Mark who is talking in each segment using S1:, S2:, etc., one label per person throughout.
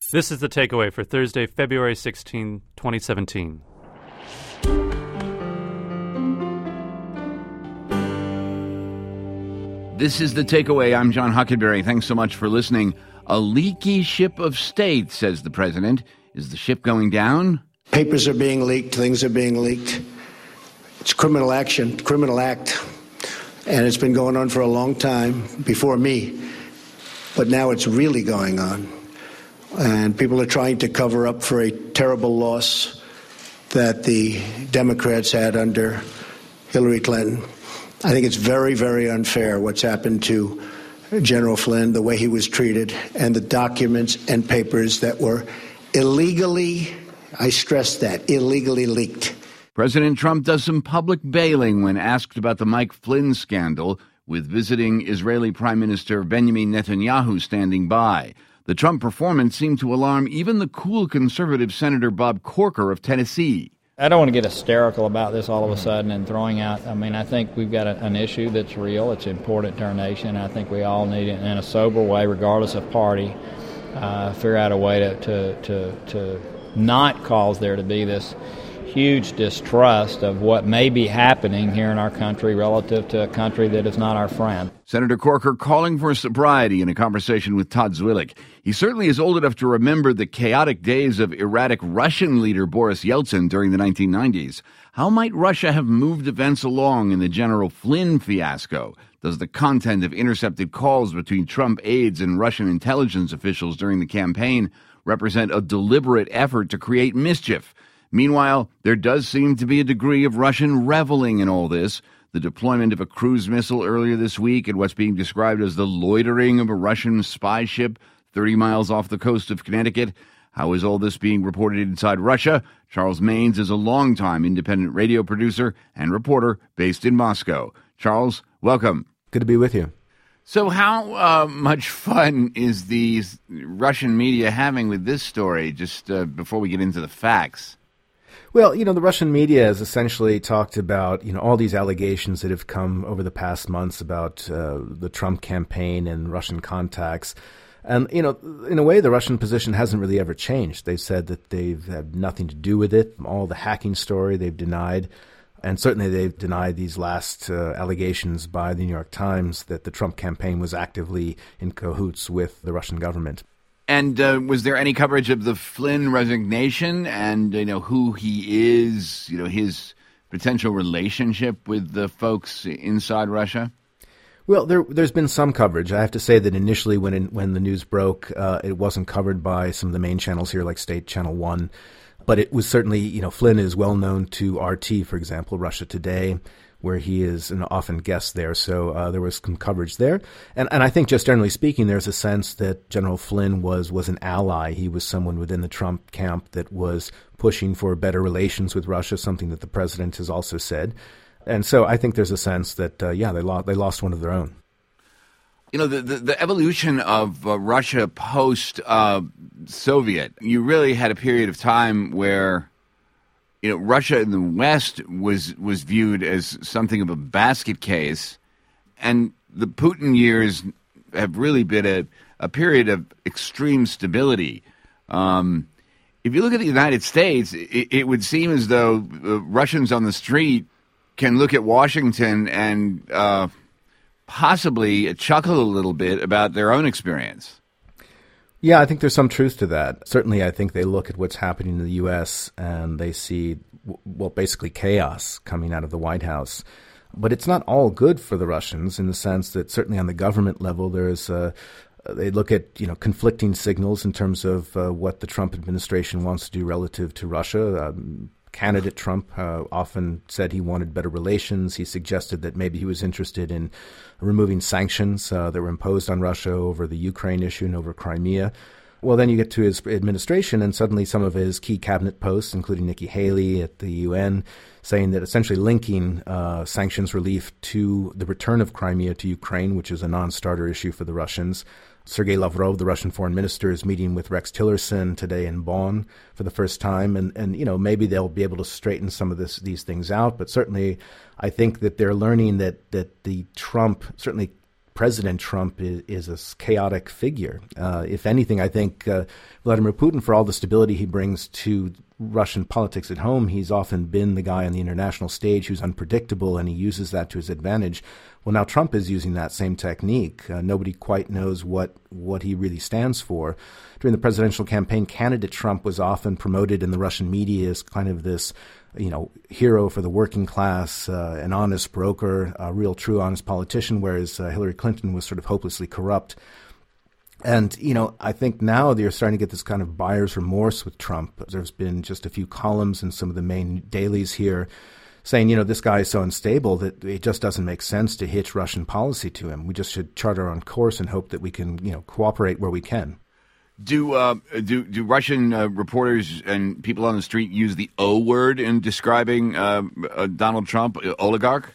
S1: This is The Takeaway for Thursday, February 16, 2017.
S2: This is The Takeaway. I'm John Huckleberry. Thanks so much for listening. A leaky ship of state, says the president. Is the ship going down?
S3: Papers are being leaked. Things are being leaked. It's criminal action, criminal act. And it's been going on for a long time before me. But now it's really going on. And people are trying to cover up for a terrible loss that the Democrats had under Hillary Clinton. I think it's very, very unfair what's happened to General Flynn, the way he was treated, and the documents and papers that were illegally, I stress that, illegally leaked.
S2: President Trump does some public bailing when asked about the Mike Flynn scandal, with visiting Israeli Prime Minister Benjamin Netanyahu standing by. The Trump performance seemed to alarm even the cool conservative Senator Bob Corker of Tennessee.
S4: I don't want to get hysterical about this all of a sudden and throwing out. I think we've got an issue that's real. It's important to our nation. I think we all need it in a sober way, regardless of party, figure out a way to not cause there to be this huge distrust of what may be happening here in our country relative to a country that is not our friend.
S2: Senator Corker calling for sobriety in a conversation with Todd Zwillich. He certainly is old enough to remember the chaotic days of erratic Russian leader Boris Yeltsin during the 1990s. How might Russia have moved events along in the General Flynn fiasco? Does the content of intercepted calls between Trump aides and Russian intelligence officials during the campaign represent a deliberate effort to create mischief? Meanwhile, there does seem to be a degree of Russian reveling in all this. The deployment of a cruise missile earlier this week and what's being described as the loitering of a Russian spy ship 30 miles off the coast of Connecticut. How is all this being reported inside Russia? Charles Maynes is a longtime independent radio producer and reporter based in Moscow. Charles, welcome.
S5: Good to be with you.
S2: So how much fun is the Russian media having with this story, just before we get into the facts?
S5: Well, the Russian media has essentially talked about, all these allegations that have come over the past months about the Trump campaign and Russian contacts. And, in a way, the Russian position hasn't really ever changed. They've said that they've had nothing to do with it. All the hacking story they've denied. And certainly they've denied these last allegations by the New York Times that the Trump campaign was actively in cahoots with the Russian government.
S2: And was there any coverage of the Flynn resignation and, who he is, his potential relationship with the folks inside Russia?
S5: Well, there's been some coverage. I have to say that initially when the news broke, it wasn't covered by some of the main channels here, like State Channel 1. But it was certainly, Flynn is well known to RT, for example, Russia Today, where he is an often guest there. So there was some coverage there. And I think just generally speaking, there's a sense that General Flynn was an ally. He was someone within the Trump camp that was pushing for better relations with Russia, something that the president has also said. And so I think there's a sense that, they lost one of their own.
S2: The evolution of Russia post-Soviet, you really had a period of time where Russia in the West was viewed as something of a basket case, and the Putin years have really been a period of extreme stability. If you look at the United States, it would seem as though Russians on the street can look at Washington and possibly chuckle a little bit about their own experience.
S5: Yeah, I think there's some truth to that. Certainly, I think they look at what's happening in the U.S. and they see, basically chaos coming out of the White House. But it's not all good for the Russians in the sense that certainly on the government level, they look at conflicting signals in terms of what the Trump administration wants to do relative to Russia. Candidate Trump often said he wanted better relations. He suggested that maybe he was interested in removing sanctions that were imposed on Russia over the Ukraine issue and over Crimea. Well, then you get to his administration, and suddenly some of his key cabinet posts, including Nikki Haley at the UN, saying that essentially linking sanctions relief to the return of Crimea to Ukraine, which is a non-starter issue for the Russians. Sergei Lavrov, the Russian foreign minister, is meeting with Rex Tillerson today in Bonn for the first time. And maybe they'll be able to straighten some of these things out. But certainly I think that they're learning that the Trump, certainly President Trump is a chaotic figure. If anything, I think Vladimir Putin, for all the stability he brings to Russian politics at home, he's often been the guy on the international stage who's unpredictable, and he uses that to his advantage. Well, now Trump is using that same technique. Nobody quite knows what he really stands for. During the presidential campaign, candidate Trump was often promoted in the Russian media as kind of this, hero for the working class, an honest broker, a real true honest politician, whereas Hillary Clinton was sort of hopelessly corrupt. And, I think now they're starting to get this kind of buyer's remorse with Trump. There's been just a few columns in some of the main dailies here saying, this guy is so unstable that it just doesn't make sense to hitch Russian policy to him. We just should chart our own course and hope that we can, cooperate where we can.
S2: Do Russian reporters and people on the street use the O word in describing Donald Trump, oligarch?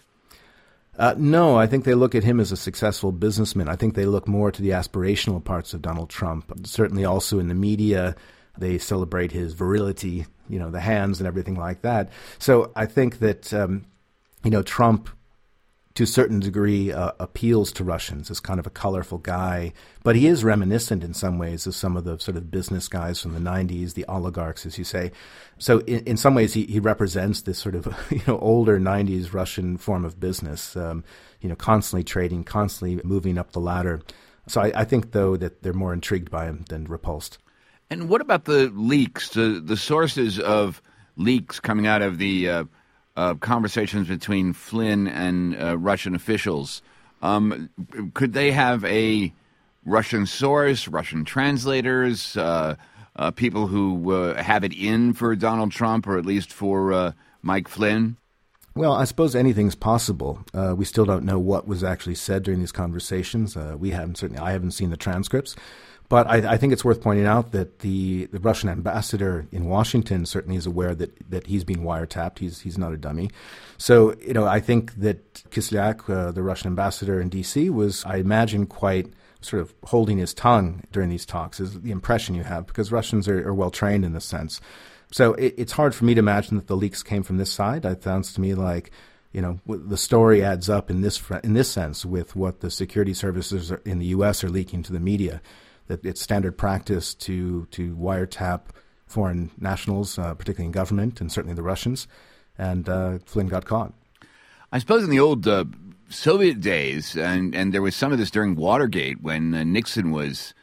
S5: No, I think they look at him as a successful businessman. I think they look more to the aspirational parts of Donald Trump. Certainly also in the media, they celebrate his virility, the hands and everything like that. So I think that, Trump, to a certain degree, appeals to Russians as kind of a colorful guy. But he is reminiscent in some ways of some of the sort of business guys from the 90s, the oligarchs, as you say. So in some ways, he represents this sort of, older 90s Russian form of business, constantly trading, constantly moving up the ladder. So I think, though, that they're more intrigued by him than repulsed.
S2: And what about the leaks, the sources of leaks coming out of the conversations between Flynn and Russian officials? Could they have a Russian source, Russian translators, people who have it in for Donald Trump, or at least for Mike Flynn?
S5: Well, I suppose anything's possible. We still don't know what was actually said during these conversations. I haven't seen the transcripts. But I think it's worth pointing out that the Russian ambassador in Washington certainly is aware that he's being wiretapped. He's not a dummy. So, I think that Kislyak, the Russian ambassador in D.C., was, I imagine, quite sort of holding his tongue during these talks, is the impression you have, because Russians are well trained in this sense. So it's hard for me to imagine that the leaks came from this side. It sounds to me like, the story adds up in this sense with what the security services in the U.S. are leaking to the media, that it's standard practice to wiretap foreign nationals, particularly in government, and certainly the Russians. And Flynn got caught.
S2: I suppose in the old Soviet days, and there was some of this during Watergate, when Nixon was,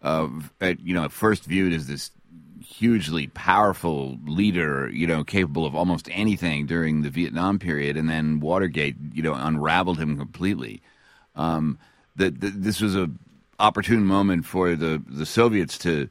S2: at first viewed as this hugely powerful leader, capable of almost anything during the Vietnam period, and then Watergate, unraveled him completely. This was a opportune moment for the Soviets to,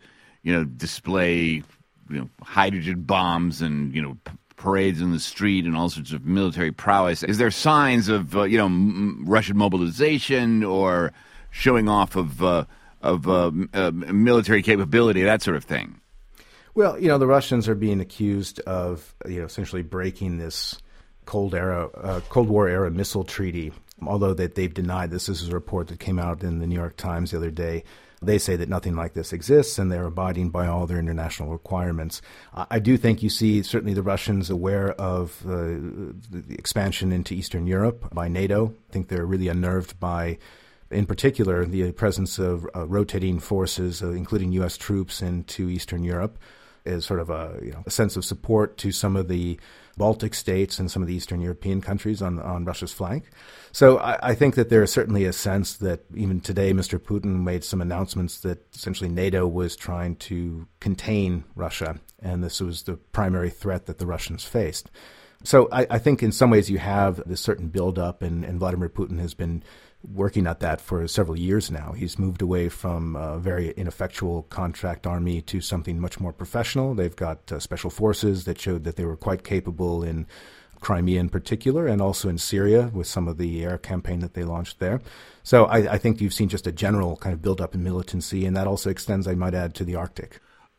S2: display, hydrogen bombs and, parades in the street and all sorts of military prowess. Is there signs of, Russian mobilization or showing off of military capability, that sort of thing?
S5: Well, the Russians are being accused of, essentially breaking this Cold War era missile treaty. Although they've denied this. This is a report that came out in the New York Times the other day. They say that nothing like this exists, and they're abiding by all their international requirements. I do think you see certainly the Russians aware of the expansion into Eastern Europe by NATO. I think they're really unnerved by, in particular, the presence of rotating forces, including U.S. troops, into Eastern Europe, as sort of a sense of support to some of the Baltic states and some of the Eastern European countries on Russia's flank. So I think that there is certainly a sense that even today Mr. Putin made some announcements that essentially NATO was trying to contain Russia, and this was the primary threat that the Russians faced. So I think in some ways you have this certain buildup, and Vladimir Putin has been working at that for several years now. He's moved away from a very ineffectual contract army to something much more professional. They've got special forces that showed that they were quite capable in Crimea in particular, and also in Syria with some of the air campaign that they launched there. So I think you've seen just a general kind of buildup in militancy, and that also extends, I might add, to the Arctic.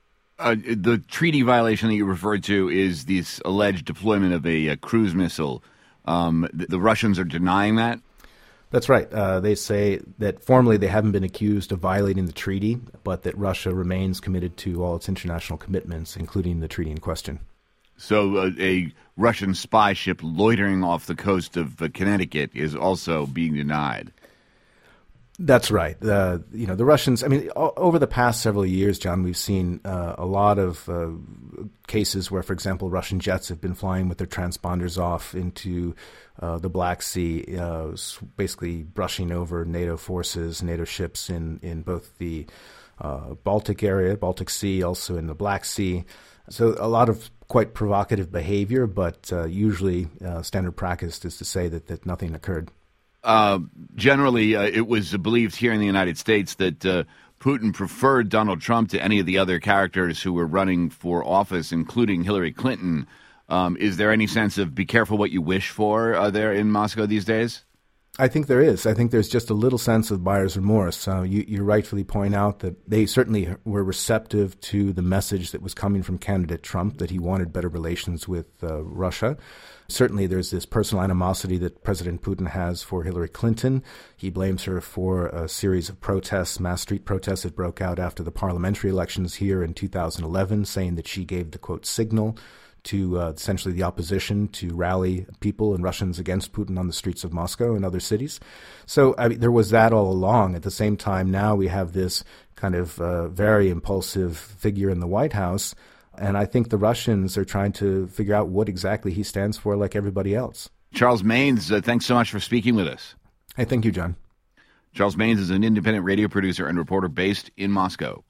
S2: The treaty violation that you referred to is this alleged deployment of a cruise missile. The Russians are denying that?
S5: That's right. They say that formally they haven't been accused of violating the treaty, but that Russia remains committed to all its international commitments, including the treaty in question.
S2: So a Russian spy ship loitering off the coast of Connecticut is also being denied.
S5: That's right. The Russians, I mean, over the past several years, John, we've seen a lot of cases where, for example, Russian jets have been flying with their transponders off into the Black Sea, basically brushing over NATO forces, NATO ships in both the Baltic area, Baltic Sea, also in the Black Sea. So a lot of quite provocative behavior, but usually standard practice is to say that nothing occurred.
S2: Generally, it was believed here in the United States that Putin preferred Donald Trump to any of the other characters who were running for office, including Hillary Clinton. Is there any sense of be careful what you wish for there in Moscow these days?
S5: I think there is. I think there's just a little sense of buyer's remorse. You rightfully point out that they certainly were receptive to the message that was coming from candidate Trump, that he wanted better relations with Russia. Certainly there's this personal animosity that President Putin has for Hillary Clinton. He blames her for a series of protests, mass street protests that broke out after the parliamentary elections here in 2011, saying that she gave the, quote, signal to essentially the opposition to rally people and Russians against Putin on the streets of Moscow and other cities. So I mean, there was that all along. At the same time, now we have this kind of very impulsive figure in the White House, and I think the Russians are trying to figure out what exactly he stands for, like everybody else.
S2: Charles Maynes, thanks so much for speaking with us.
S5: Hey, thank you, John.
S2: Charles Maynes is an independent radio producer and reporter based in Moscow.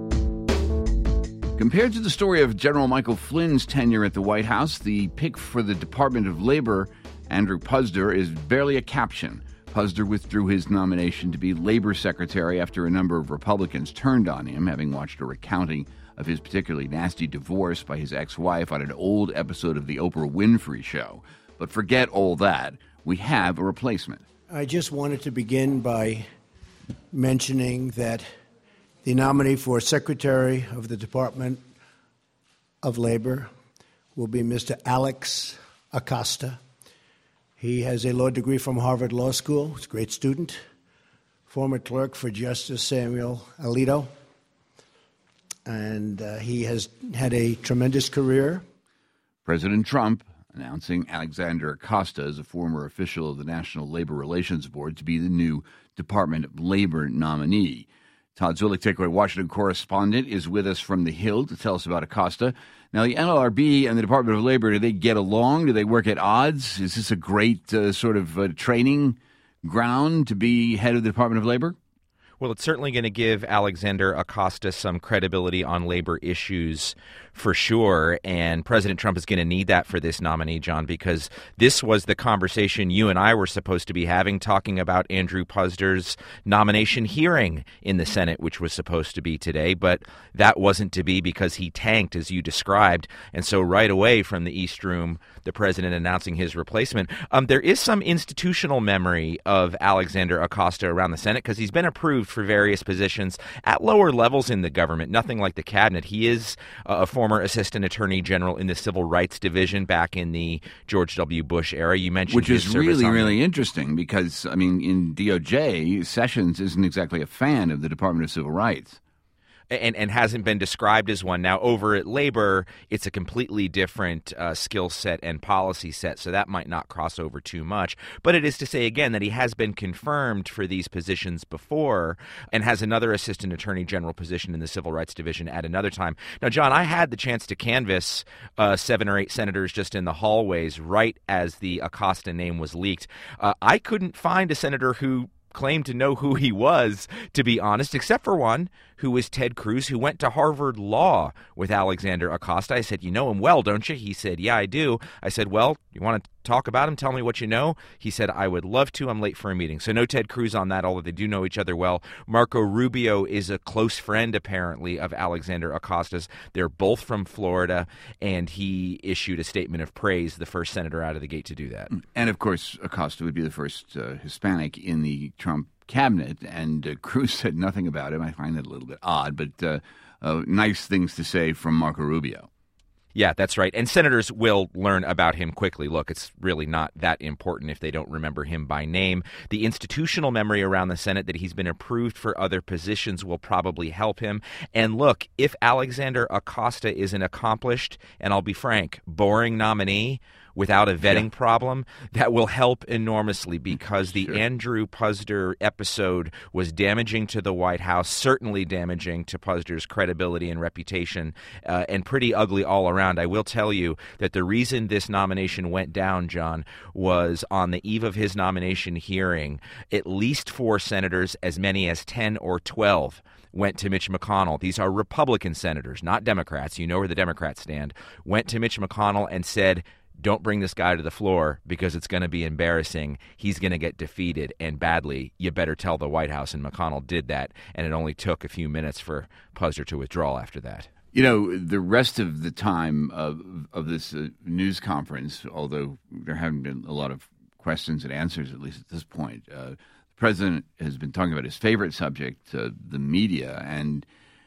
S2: Compared to the story of General Michael Flynn's tenure at the White House, the pick for the Department of Labor, Andrew Puzder, is barely a caption. Puzder withdrew his nomination to be Labor Secretary after a number of Republicans turned on him, having watched a recounting of his particularly nasty divorce by his ex-wife on an old episode of The Oprah Winfrey Show. But forget all that. We have a replacement.
S3: I just wanted to begin by mentioning that the nominee for Secretary of the Department of Labor will be Mr. Alex Acosta. He has a law degree from Harvard Law School. He's a great student. Former clerk for Justice Samuel Alito. And he has had a tremendous career.
S2: President Trump announcing Alexander Acosta as a former official of the National Labor Relations Board to be the new Department of Labor nominee. Todd Zwillich, Takeaway Washington correspondent, is with us from the Hill to tell us about Acosta. Now, the NLRB and the Department of Labor, do they get along? Do they work at odds? Is this a great sort of training ground to be head of the Department of Labor?
S6: Well, it's certainly going to give Alexander Acosta some credibility on labor issues for sure, and President Trump is going to need that for this nominee, John, because this was the conversation you and I were supposed to be having, talking about Andrew Puzder's nomination hearing in the Senate, which was supposed to be today, but that wasn't to be because he tanked, as you described, and so right away from the East Room, the president announcing his replacement. There is some institutional memory of Alexander Acosta around the Senate because he's been approved for various positions at lower levels in the government, nothing like the cabinet. He is a former assistant attorney general in the Civil Rights Division back in the George W. Bush era. You mentioned
S2: which is really interesting because, I mean, in DOJ, Sessions isn't exactly a fan of the Department of Civil Rights.
S6: And hasn't been described as one. Now, over at Labor, it's a completely different skill set and policy set, so that might not cross over too much. But it is to say, again, that he has been confirmed for these positions before and has another assistant attorney general position in the Civil Rights Division at another time. Now, John, I had the chance to canvass 7 or 8 senators just in the hallways right as the Acosta name was leaked. I couldn't find a senator who claimed to know who he was, to be honest, except for one, who was Ted Cruz, who went to Harvard Law with Alexander Acosta. I said, you know him well, don't you? He said, yeah, I do. I said, well, you want to talk about him? Tell me what you know. He said, I would love to. I'm late for a meeting. So no Ted Cruz on that, although they do know each other well. Marco Rubio is a close friend, apparently, of Alexander Acosta's. They're both from Florida, and he issued a statement of praise, the first senator out of the gate to do that.
S2: And, of course, Acosta would be the first Hispanic in the Trump cabinet, and Cruz said nothing about him. I find that a little bit odd, but nice things to say from Marco Rubio.
S6: Yeah, that's right. And senators will learn about him quickly. Look, it's really not that important if they don't remember him by name. The institutional memory around the Senate that he's been approved for other positions will probably help him. And look, if Alexander Acosta is an accomplished, and I'll be frank, boring nominee, without a vetting problem, that will help enormously, because the Andrew Puzder episode was damaging to the White House, certainly damaging to Puzder's credibility and reputation, and pretty ugly all around. I will tell you that the reason this nomination went down, John, was on the eve of his nomination hearing, at least 4 senators, as many as 10 or 12, went to Mitch McConnell. These are Republican senators, not Democrats. You know where the Democrats stand. Went to Mitch McConnell and said, don't bring this guy to the floor because it's going to be embarrassing. He's going to get defeated, and badly. You better tell the White House. And McConnell did that, and it only took a few minutes for Puzder to withdraw after that.
S2: You know, the rest of the time of this news conference, although there haven't been a lot of questions and answers, at least at this point, the president has been talking about his favorite subject, the media, and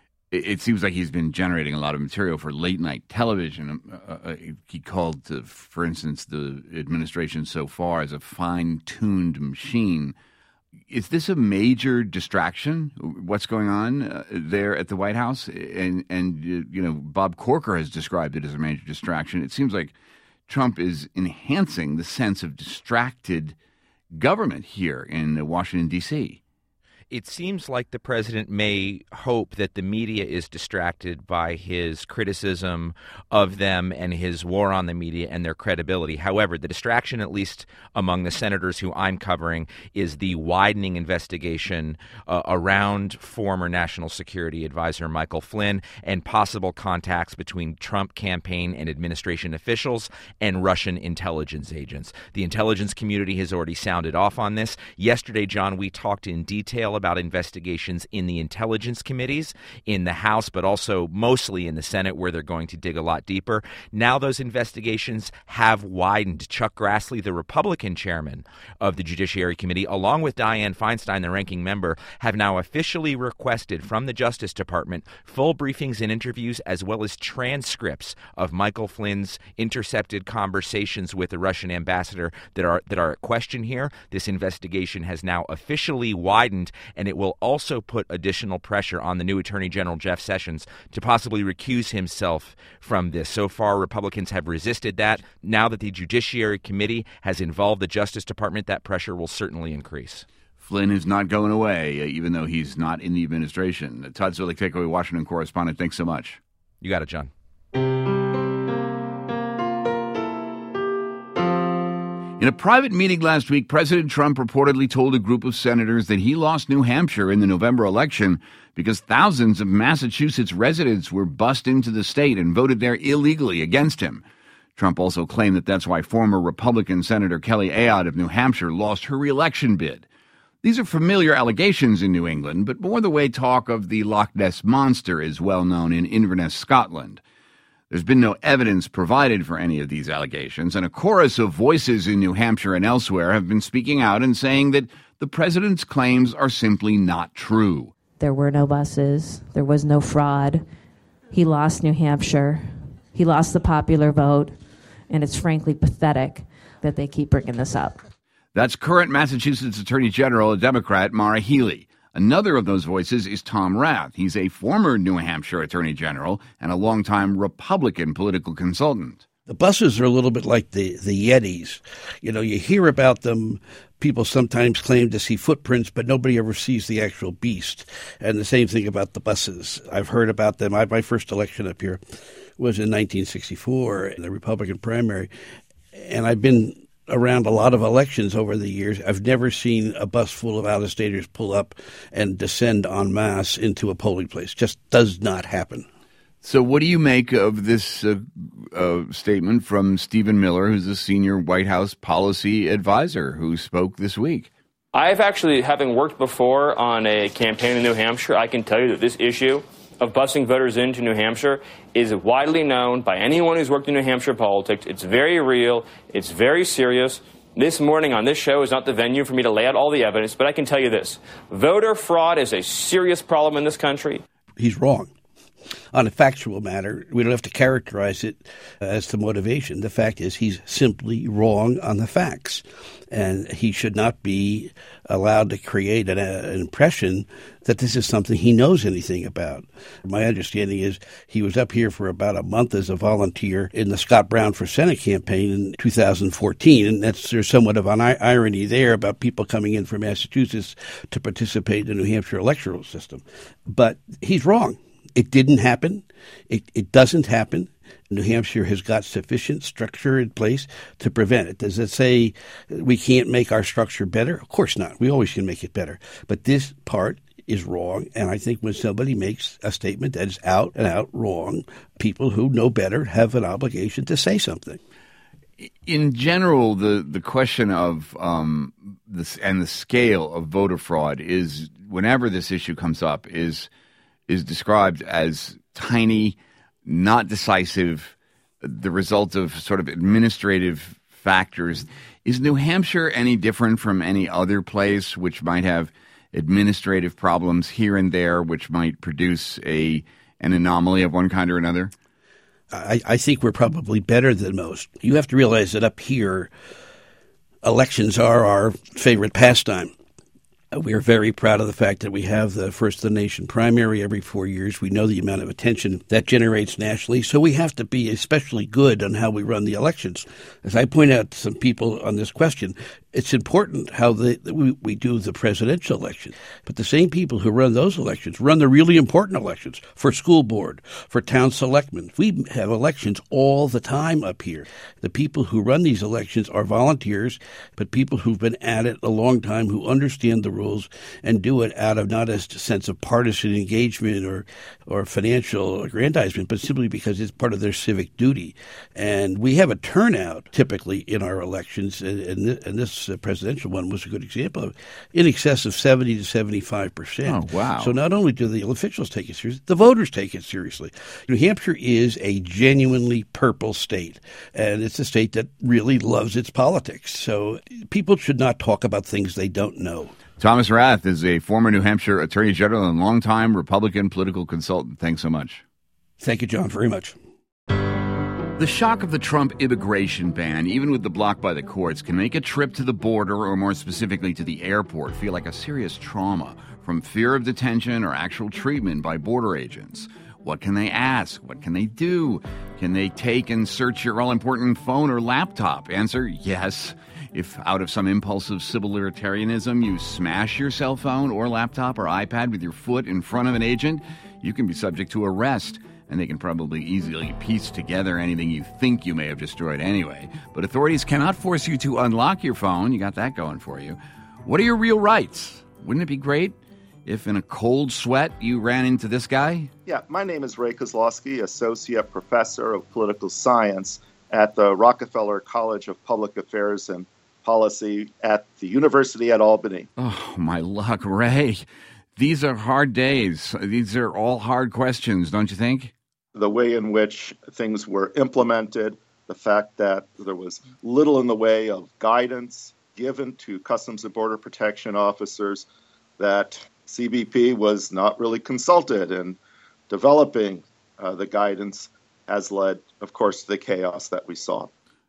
S2: it seems like he's been generating a lot of material for late-night television. He called, for instance, the administration so far as a fine-tuned machine. Is this a major distraction, what's going on there at the White House? And you know, Bob Corker has described it as a major distraction. It seems like Trump is enhancing the sense of distracted government here in Washington, D.C.
S6: It seems like the president may hope that the media is distracted by his criticism of them and his war on the media and their credibility. However, the distraction, at least among the senators who I'm covering, is the widening investigation around former National Security Advisor Michael Flynn and possible contacts between Trump campaign and administration officials and Russian intelligence agents. The intelligence community has already sounded off on this. Yesterday, John, we talked in detail about investigations in the intelligence committees in the House, but also mostly in the Senate, where they're going to dig a lot deeper. Now those investigations have widened. Chuck Grassley, the Republican chairman of the Judiciary Committee, along with Dianne Feinstein, the ranking member, have now officially requested from the Justice Department full briefings and interviews, as well as transcripts of Michael Flynn's intercepted conversations with the Russian ambassador that are at question here. This investigation has now officially widened, and it will also put additional pressure on the new Attorney General Jeff Sessions to possibly recuse himself from this. So far, Republicans have resisted that. Now that the Judiciary Committee has involved the Justice Department, that pressure will certainly increase.
S2: Flynn is not going away, even though he's not in the administration. Todd Zwillich, Takeaway Washington correspondent, thanks so much.
S6: You got it, John.
S2: In a private meeting last week, President Trump reportedly told a group of senators that he lost New Hampshire in the November election because thousands of Massachusetts residents were bussed into the state and voted there illegally against him. Trump also claimed that that's why former Republican Senator Kelly Ayotte of New Hampshire lost her re-election bid. These are familiar allegations in New England, but more the way talk of the Loch Ness Monster is well known in Inverness, Scotland. There's been no evidence provided for any of these allegations, and a chorus of voices in New Hampshire and elsewhere have been speaking out and saying that the president's claims are simply not true.
S7: There were no buses. There was no fraud. He lost New Hampshire. He lost the popular vote, and it's frankly pathetic that they keep bringing this up.
S2: That's current Massachusetts Attorney General, a Democrat, Maura Healey. Another of those voices is Tom Rath. He's a former New Hampshire Attorney General and a longtime Republican political consultant.
S8: The buses are a little bit like the Yetis. You know, you hear about them. People sometimes claim to see footprints, but nobody ever sees the actual beast. And the same thing about the buses. I've heard about them. My first election up here was in 1964 in the Republican primary. And I've been around a lot of elections over the years. I've never seen a bus full of out-of-staters pull up and descend en masse into a polling place. Just does not happen.
S2: So what do you make of this statement from Stephen Miller, who's a senior White House policy advisor who spoke this week?
S9: I've actually, having worked before on a campaign in New Hampshire, I can tell you that this issue of busing voters into New Hampshire is widely known by anyone who's worked in New Hampshire politics. It's very real. It's very serious. This morning on this show is not the venue for me to lay out all the evidence, but I can tell you this. Voter fraud is a serious problem in this country.
S8: He's wrong. On a factual matter, we don't have to characterize it as the motivation. The fact is he's simply wrong on the facts, and he should not be allowed to create an impression that this is something he knows anything about. My understanding is he was up here for about a month as a volunteer in the Scott Brown for Senate campaign in 2014, and there's somewhat of an irony there about people coming in from Massachusetts to participate in the New Hampshire electoral system. But he's wrong. It didn't happen. It doesn't happen. New Hampshire has got sufficient structure in place to prevent it. Does it say we can't make our structure better? Of course not. We always can make it better. But this part is wrong, and I think when somebody makes a statement that is out and out wrong, people who know better have an obligation to say something.
S2: In general, the question of this and the scale of voter fraud is, whenever this issue comes up, is described as tiny, not decisive, the result of sort of administrative factors. Is New Hampshire any different from any other place which might have administrative problems here and there, which might produce an anomaly of one kind or another?
S8: I think we're probably better than most. You have to realize that up here, elections are our favorite pastime. We are very proud of the fact that we have the First of the Nation primary every 4 years. We know the amount of attention that generates nationally, so we have to be especially good on how we run the elections. As I point out to some people on this question, it's important how we do the presidential election. But the same people who run those elections run the really important elections for school board, for town selectmen. We have elections all the time up here. The people who run these elections are volunteers, but people who've been at it a long time, who understand the rules and do it out of not a sense of partisan engagement or financial aggrandizement, but simply because it's part of their civic duty. And we have a turnout typically in our elections, and this presidential one was a good example of in excess of 70 to 75%.
S2: Oh, wow.
S8: So not only do the officials take it seriously, the voters take it seriously. New Hampshire is a genuinely purple state, and it's a state that really loves its politics. So people should not talk about things they don't know.
S2: Thomas Rath is a former New Hampshire Attorney General and longtime Republican political consultant. Thanks so much.
S8: Thank you, John, very much.
S2: The shock of the Trump immigration ban, even with the block by the courts, can make a trip to the border, or more specifically to the airport, feel like a serious trauma from fear of detention or actual treatment by border agents. What can they ask? What can they do? Can they take and search your all-important phone or laptop? Answer, yes. If out of some impulsive civil libertarianism you smash your cell phone or laptop or iPad with your foot in front of an agent, you can be subject to arrest. And they can probably easily piece together anything you think you may have destroyed anyway. But authorities cannot force you to unlock your phone. You got that going for you. What are your real rights? Wouldn't it be great if in a cold sweat you ran into this guy?
S10: Yeah, my name is Ray Kozlowski, Associate Professor of Political Science at the Rockefeller College of Public Affairs and Policy at the University at Albany.
S2: Oh, my luck, Ray. These are hard days. These are all hard questions, don't you think?
S10: The way in which things were implemented, the fact that there was little in the way of guidance given to Customs and Border Protection officers, that CBP was not really consulted in developing the guidance, has led, of course, to the chaos that we saw.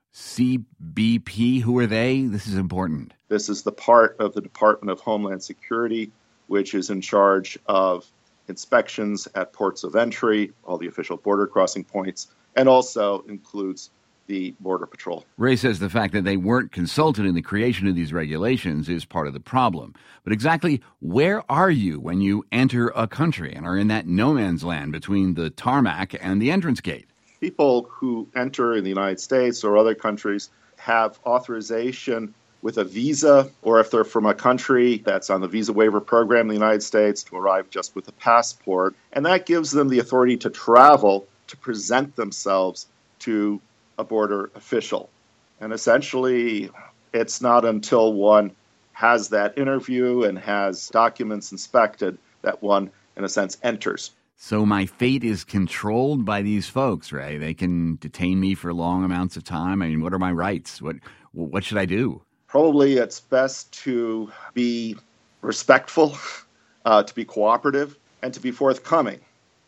S2: CBP, who are they? This is important.
S10: This is the part of the Department of Homeland Security which is in charge of inspections at ports of entry, all the official border crossing points, and also includes the Border Patrol.
S2: Ray says the fact that they weren't consulted in the creation of these regulations is part of the problem. But exactly where are you when you enter a country and are in that no man's land between the tarmac and the entrance gate?
S10: People who enter in the United States or other countries have authorization with a visa, or if they're from a country that's on the visa waiver program in the United States, to arrive just with a passport. And that gives them the authority to travel, to present themselves to a border official. And essentially, it's not until one has that interview and has documents inspected that one, in a sense, enters.
S2: So my fate is controlled by these folks, Ray. They can detain me for long amounts of time. I mean, what are my rights? What should I do?
S10: Probably it's best to be respectful, to be cooperative, and to be forthcoming.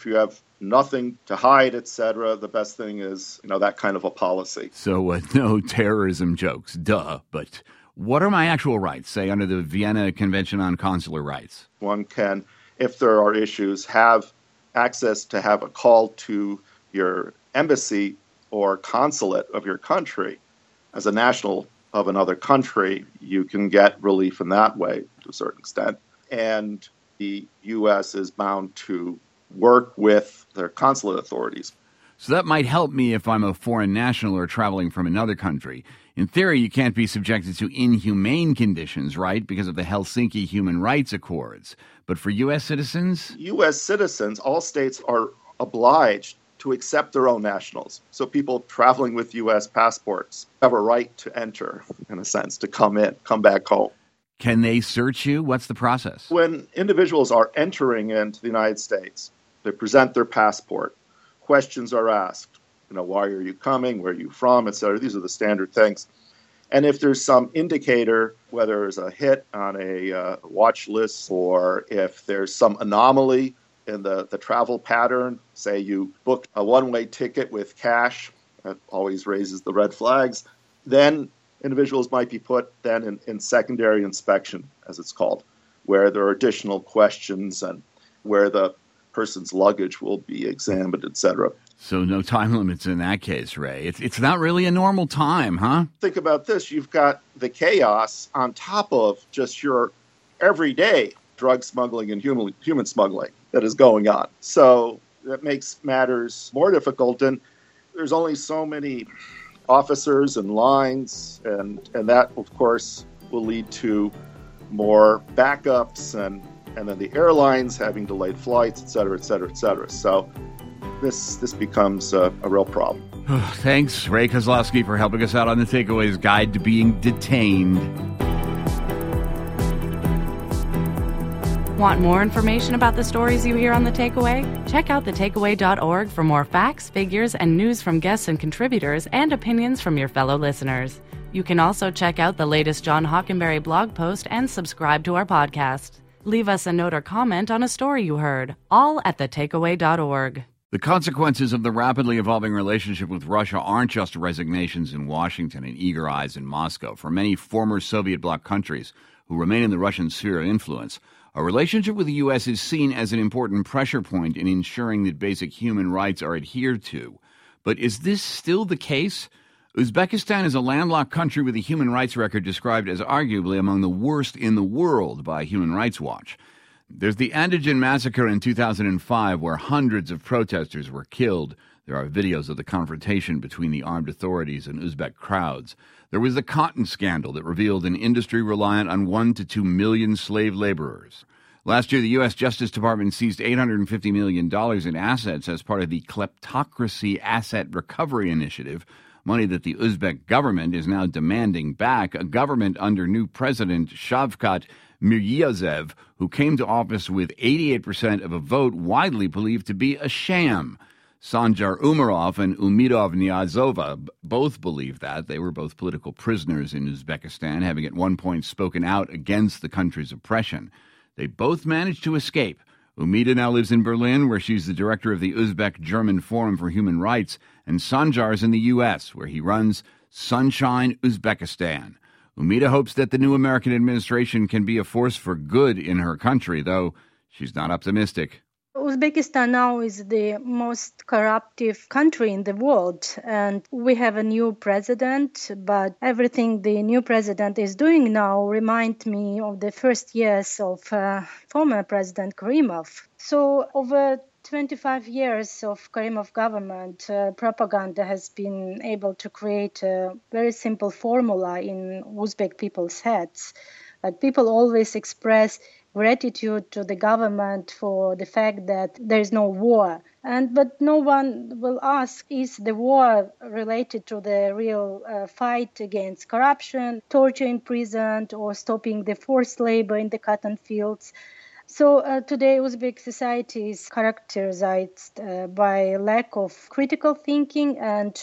S10: if you have nothing to hide, etc., the best thing is, that kind of a policy.
S2: So no terrorism jokes, duh. But what are my actual rights, say, under the Vienna Convention on Consular Rights?
S10: One can, if there are issues, have access to have a call to your embassy or consulate of your country. As a national of another country, you can get relief in that way to a certain extent. And the U.S. is bound to work with their consulate authorities.
S2: So that might help me if I'm a foreign national or traveling from another country. In theory, you can't be subjected to inhumane conditions, right, because of the Helsinki Human Rights Accords. But for U.S. citizens?
S10: U.S. citizens, all states are obliged to accept their own nationals. So people traveling with U.S. passports have a right to enter, in a sense, to come back home.
S2: Can they search you? What's the process?
S10: When individuals are entering into the United States, they present their passport. Questions are asked. Why are you coming? Where are you from? Et cetera. These are the standard things. And if there's some indicator, whether there's a hit on a watch list or if there's some anomaly in the travel pattern, say you booked a one-way ticket with cash, that always raises the red flags, then individuals might be put then in secondary inspection, as it's called, where there are additional questions and where the person's luggage will be examined, et cetera.
S2: So no time limits in that case, Ray. It's not really a normal time, huh?
S10: Think about this. You've got the chaos on top of just your everyday drug smuggling and human smuggling that is going on. So that makes matters more difficult. And there's only so many officers and lines, and that, of course, will lead to more backups and then the airlines having delayed flights, et cetera, et cetera, et cetera. So this becomes a real problem.
S2: Thanks, Ray Kozlowski, for helping us out on the Takeaways Guide to Being Detained.
S11: Want more information about the stories you hear on The Takeaway? Check out thetakeaway.org for more facts, figures, and news from guests and contributors and opinions from your fellow listeners. You can also check out the latest John Hockenberry blog post and subscribe to our podcast. Leave us a note or comment on a story you heard, all at thetakeaway.org.
S2: The consequences of the rapidly evolving relationship with Russia aren't just resignations in Washington and eager eyes in Moscow. For many former Soviet bloc countries who remain in the Russian sphere of influence, a relationship with the U.S. is seen as an important pressure point in ensuring that basic human rights are adhered to. But is this still the case? Uzbekistan is a landlocked country with a human rights record described as arguably among the worst in the world by Human Rights Watch. There's the Andijan massacre in 2005 where hundreds of protesters were killed. There are videos of the confrontation between the armed authorities and Uzbek crowds. There was the cotton scandal that revealed an industry reliant on 1 to 2 million slave laborers. Last year, the U.S. Justice Department seized $850 million in assets as part of the Kleptocracy Asset Recovery Initiative, money that the Uzbek government is now demanding back, a government under new President Shavkat Mirziyoyev, who came to office with 88% of a vote widely believed to be a sham. Sanjar Umarov and Umidov Niyazova both believe that. They were both political prisoners in Uzbekistan, having at one point spoken out against the country's oppression. They both managed to escape. Umida now lives in Berlin, where she's the director of the Uzbek-German Forum for Human Rights, and Sanjar is in the U.S., where he runs Sunshine Uzbekistan. Umida hopes that the new American administration can be a force for good in her country, though she's not optimistic.
S12: Uzbekistan now is the most corruptive country in the world, and we have a new president, but everything the new president is doing now reminds me of the first years of former President Karimov. So over 25 years of Karimov government, propaganda has been able to create a very simple formula in Uzbek people's heads. But people always express gratitude to the government for the fact that there is no war. But no one will ask, is the war related to the real fight against corruption, torture in prison, or stopping the forced labor in the cotton fields? So today Uzbek society is characterized by lack of critical thinking and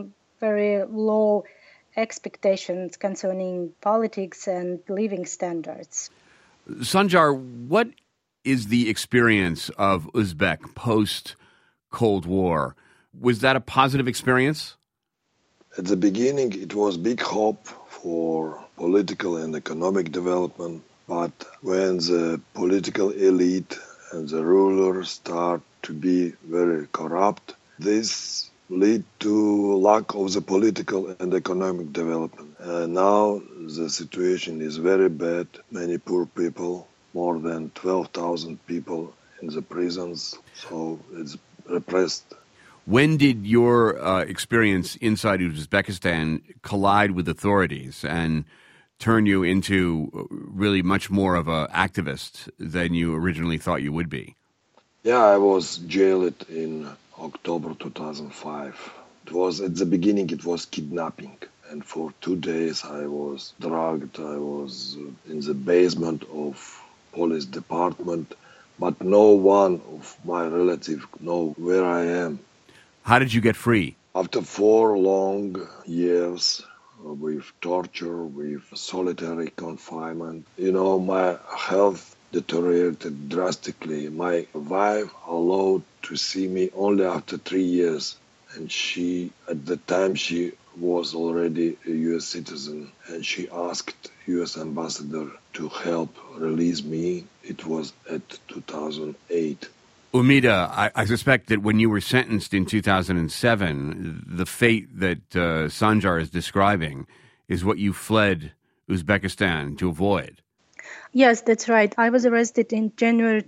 S12: very low expectations concerning politics and living standards.
S2: Sanjar, what is the experience of Uzbek post-Cold War? Was that a positive experience?
S13: At the beginning, it was big hope for political and economic development. But when the political elite and the rulers start to be very corrupt, this lead to lack of the political and economic development. Now the situation is very bad. Many poor people, more than 12,000 people in the prisons, so it's repressed.
S2: When did your experience inside Uzbekistan collide with authorities and turn you into really much more of an activist than you originally thought you would be?
S13: Yeah, I was jailed in October 2005. It was at the beginning, it was kidnapping. And for 2 days I was drugged. I was in the basement of police department, but no one of my relatives know where I am.
S2: How did you get free?
S13: After 4 long years with torture, with solitary confinement, my health deteriorated drastically. My wife allowed to see me only after 3 years. And at the time, she was already a U.S. citizen. And she asked U.S. ambassador to help release me. It was at 2008.
S2: Umida, I suspect that when you were sentenced in 2007, the fate that Sanjar is describing is what you fled Uzbekistan to avoid.
S12: Yes, that's right. I was arrested in January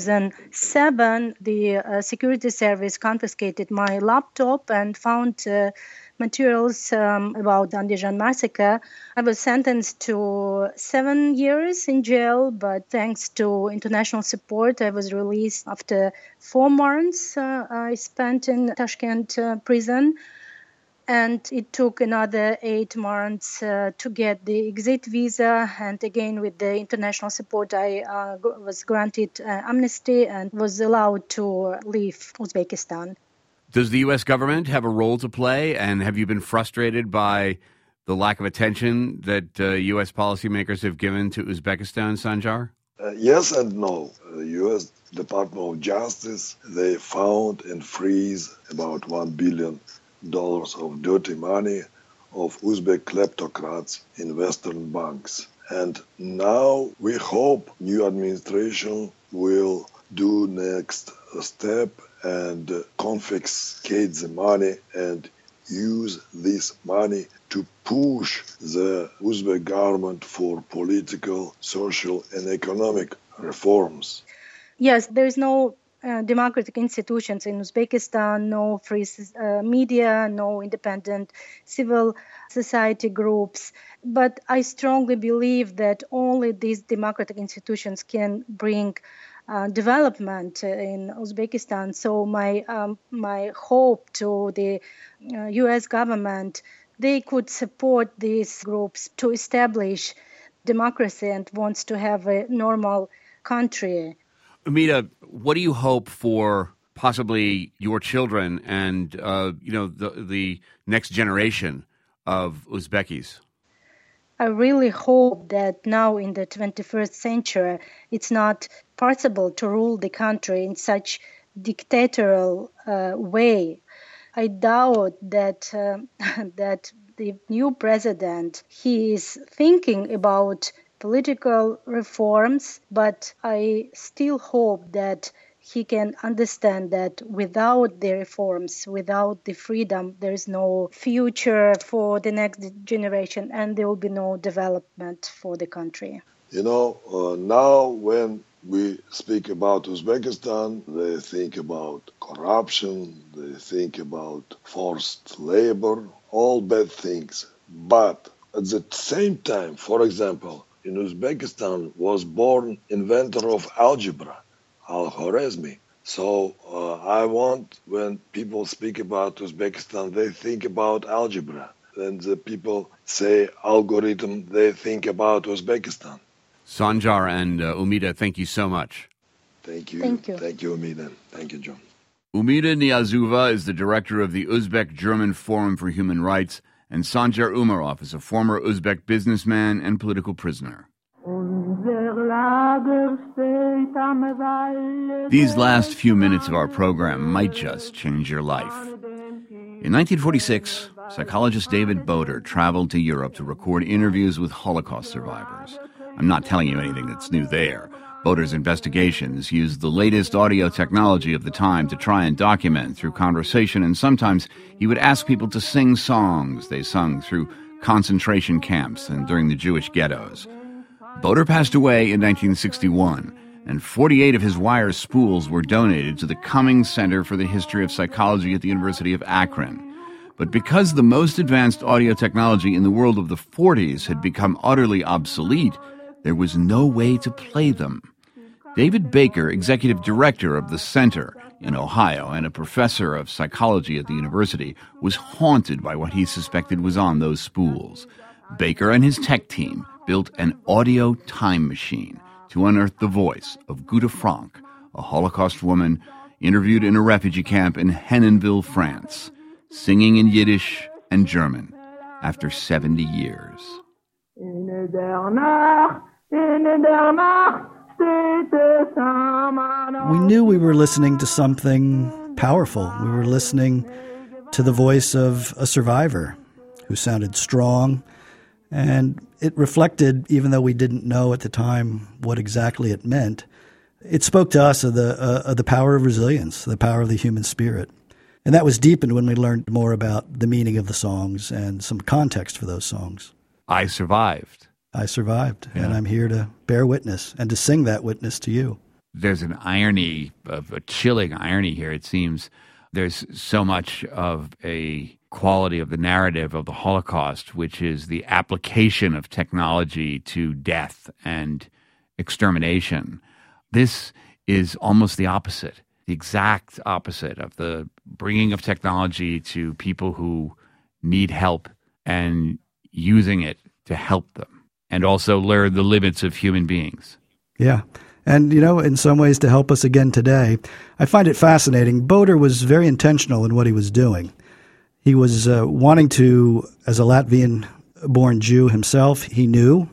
S12: 2007. The security service confiscated my laptop and found materials about the Andijan massacre. I was sentenced to 7 years in jail, but thanks to international support, I was released after 4 months I spent in Tashkent prison. And it took another 8 months to get the exit visa. And again, with the international support, I was granted amnesty and was allowed to leave Uzbekistan.
S2: Does the U.S. government have a role to play? And have you been frustrated by the lack of attention that U.S. policymakers have given to Uzbekistan, Sanjar?
S13: Yes and no. The U.S. Department of Justice, they found and freeze about $1 billion of dirty money of Uzbek kleptocrats in Western banks. And now we hope new administration will do next step and confiscate the money and use this money to push the Uzbek government for political, social, and economic reforms.
S12: Yes, there is no democratic institutions in Uzbekistan, no free media, no independent civil society groups. But I strongly believe that only these democratic institutions can bring development in Uzbekistan. So my hope to the U.S. government, they could support these groups to establish democracy and wants to have a normal country.
S2: Umida, what do you hope for possibly your children and the next generation of Uzbekis?
S12: I really hope that now in the 21st century, it's not possible to rule the country in such dictatorial way. I doubt that that the new president, he is thinking about political reforms, but I still hope that he can understand that without the reforms, without the freedom, there is no future for the next generation and there will be no development for the country.
S13: Now when we speak about Uzbekistan, they think about corruption, they think about forced labor, all bad things. But at the same time, for example, in Uzbekistan was born inventor of algebra, Al-Khwarizmi. So I want, when people speak about Uzbekistan, they think about algebra. When the people say algorithm, they think about Uzbekistan.
S2: Sanjar and Umida, thank you so much.
S13: Thank you.
S12: Thank you.
S13: Thank you, Umida. Thank you, John.
S2: Umida Niyazova is the director of the Uzbek-German Forum for Human Rights, and Sanjar Umarov is a former Uzbek businessman and political prisoner. These last few minutes of our program might just change your life. In 1946, psychologist David Boder traveled to Europe to record interviews with Holocaust survivors. I'm not telling you anything that's new there. Boder's investigations used the latest audio technology of the time to try and document through conversation, and sometimes he would ask people to sing songs they sung through concentration camps and during the Jewish ghettos. Boder passed away in 1961, and 48 of his wire spools were donated to the Cummings Center for the History of Psychology at the University of Akron. But because the most advanced audio technology in the world of the 40s had become utterly obsolete, there was no way to play them. David Baker, executive director of the center in Ohio and a professor of psychology at the university, was haunted by what he suspected was on those spools. Baker and his tech team built an audio time machine to unearth the voice of Guta Frank, a Holocaust woman interviewed in a refugee camp in Henenville, France, singing in Yiddish and German after 70 years.
S14: We knew we were listening to something powerful. We were listening to the voice of a survivor who sounded strong, and it reflected, even though we didn't know at the time what exactly it meant, it spoke to us of the power of resilience, the power of the human spirit. And that was deepened when we learned more about the meaning of the songs and some context for those songs.
S2: I survived.
S14: I survived, and I'm here to bear witness and to sing that witness to you.
S2: There's an irony, a chilling irony here, it seems. There's so much of a quality of the narrative of the Holocaust, which is the application of technology to death and extermination. This is almost the opposite, the exact opposite of the bringing of technology to people who need help and using it to help them, and also learn the limits of human beings.
S14: Yeah. And, in some ways to help us again today, I find it fascinating. Boder was very intentional in what he was doing. He was wanting to, as a Latvian-born Jew himself, he knew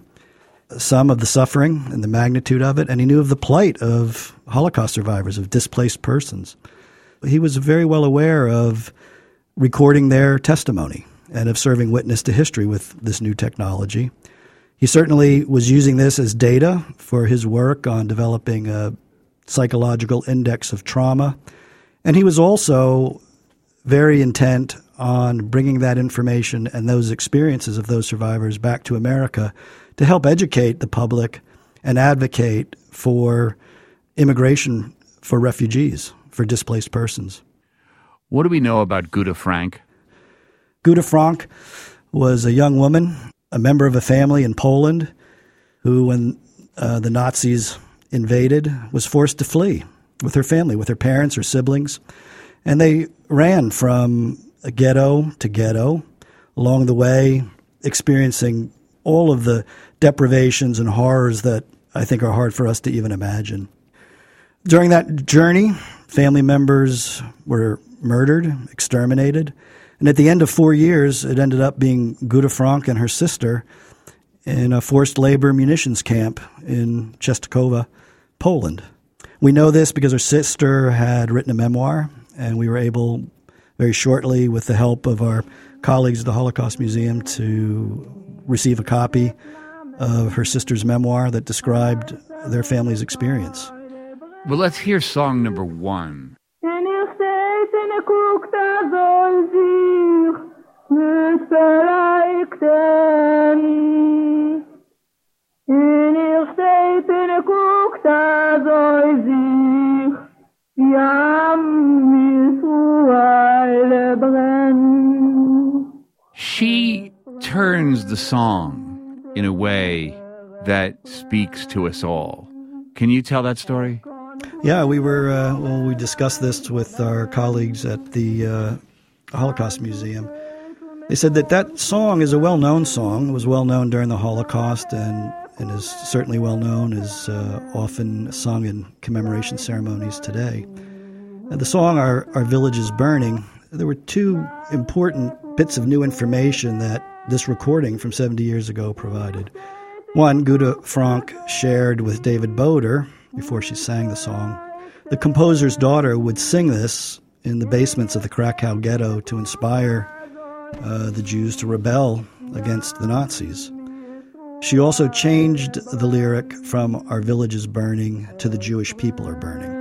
S14: some of the suffering and the magnitude of it, and he knew of the plight of Holocaust survivors, of displaced persons. He was very well aware of recording their testimony and of serving witness to history with this new technology. He certainly was using this as data for his work on developing a psychological index of trauma. And he was also very intent on bringing that information and those experiences of those survivors back to America to help educate the public and advocate for immigration for refugees, for displaced persons.
S2: What do we know about Guta Frank?
S14: Guta Frank was a young woman, a member of a family in Poland, who, when the Nazis invaded, was forced to flee with her family, with her parents, her siblings. And they ran from ghetto to ghetto, along the way experiencing all of the deprivations and horrors that I think are hard for us to even imagine. During that journey, family members were murdered, exterminated. And at the end of 4 years, it ended up being Guta Frank and her sister in a forced labor munitions camp in Częstochowa, Poland. We know this because her sister had written a memoir, and we were able very shortly, with the help of our colleagues at the Holocaust Museum, to receive a copy of her sister's memoir that described their family's experience.
S2: Well, let's hear song number 1. She turns the song in a way that speaks to us all. Can you tell that story?
S14: Yeah, we discussed this with our colleagues at the Holocaust Museum. They said that song is a well-known song. It was well-known during the Holocaust and is certainly well-known, is often sung in commemoration ceremonies today. The song, Our Village is Burning, there were two important bits of new information that this recording from 70 years ago provided. One, Guta Frank shared with David Boder before she sang the song. The composer's daughter would sing this in the basements of the Krakow ghetto to inspire the Jews to rebel against the Nazis. She also changed the lyric from "Our village is burning" to "The Jewish people are burning."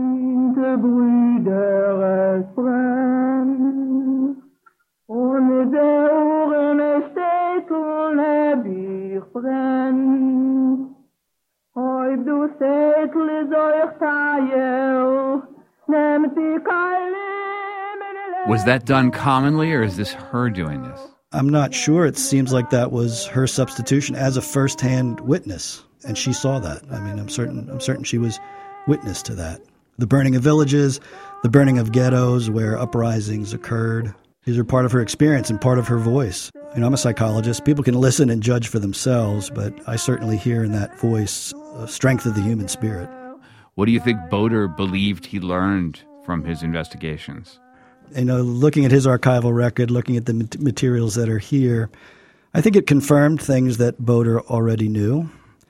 S2: Was that done commonly, or is this her doing this?
S14: I'm not sure. It seems like that was her substitution as a first-hand witness, and she saw that. I mean, I'm certain she was witness to that. The burning of villages, the burning of ghettos where uprisings occurred. These are part of her experience and part of her voice. You know, I'm a psychologist. People can listen and judge for themselves, but I certainly hear in that voice strength of the human spirit.
S2: What do you think Boder believed he learned from his investigations?
S14: You know, looking at his archival record, looking at the materials that are here, I think it confirmed things that Boder already knew,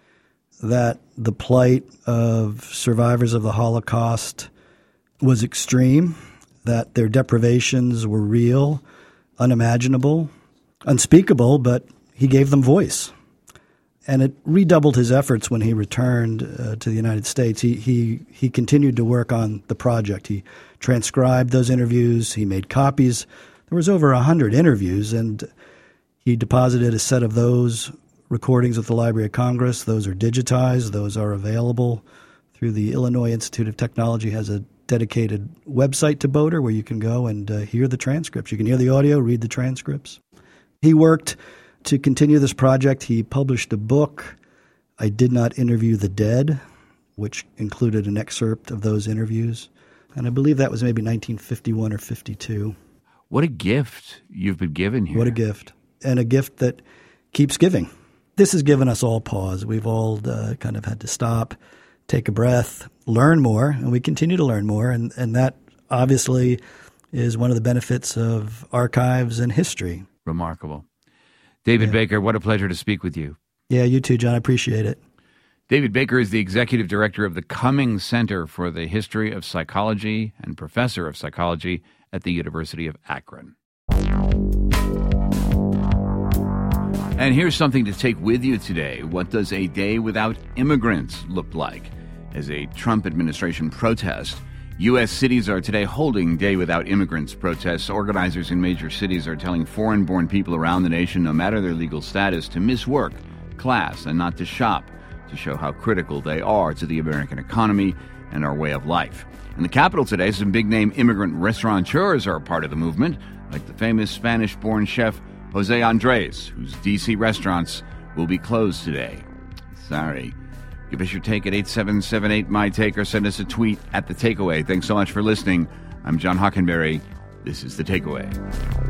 S14: that the plight of survivors of the Holocaust was extreme, that their deprivations were real, unimaginable, unspeakable, but he gave them voice. And it redoubled his efforts when he returned to the United States. He continued to work on the project. He transcribed those interviews. He made copies. There was over 100 interviews, and he deposited a set of those recordings with the Library of Congress. Those are digitized. Those are available through the Illinois Institute of Technology. Has a dedicated website to Boder where you can go and hear the transcripts. You can hear the audio, read the transcripts. He worked to continue this project. He published a book, I Did Not Interview the Dead, which included an excerpt of those interviews. And I believe that was maybe 1951 or 52.
S2: What a gift you've been given here.
S14: What a gift. And a gift that keeps giving. This has given us all pause. We've all kind of had to stop, take a breath, learn more, and we continue to learn more. And that obviously is one of the benefits of archives and history.
S2: Remarkable. David Baker, what a pleasure to speak with you.
S14: Yeah, you too, John. I appreciate it.
S2: David Baker is the executive director of the Cummings Center for the History of Psychology and professor of psychology at the University of Akron. And here's something to take with you today. What does a day without immigrants look like? As a Trump administration protest, U.S. cities are today holding Day Without Immigrants protests. Organizers in major cities are telling foreign-born people around the nation, no matter their legal status, to miss work, class, and not to shop, to show how critical they are to the American economy and our way of life. In the Capitol today, some big-name immigrant restaurateurs are a part of the movement, like the famous Spanish-born chef Jose Andres, whose D.C. restaurants will be closed today. Sorry. Give us your take at 8778-MY-TAKE or send us a tweet at The Takeaway. Thanks so much for listening. I'm John Hockenberry. This is The Takeaway.